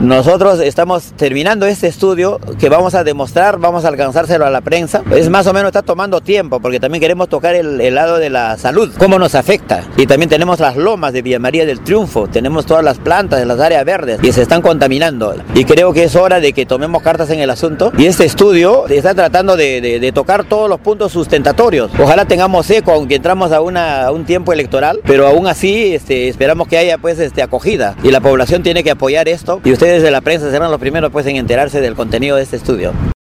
Nosotros estamos terminando este estudio que vamos a demostrar, vamos a alcanzárselo a la prensa. Es más o menos, está tomando tiempo porque también queremos tocar el lado de la salud, cómo nos afecta. Y también tenemos las lomas de Villa María del Triunfo, tenemos todas las plantas de las áreas verdes y se están contaminando. Y creo que es hora de que tomemos cartas en el asunto. Y este estudio está tratando de tocar todos los puntos sustentatorios. Ojalá tengamos eco, aunque entramos a un tiempo electoral, pero aún así esperamos que haya pues acogida. Y la población tiene que apoyar esto. Y ustedes de la prensa serán los primeros pues en enterarse del contenido de este estudio.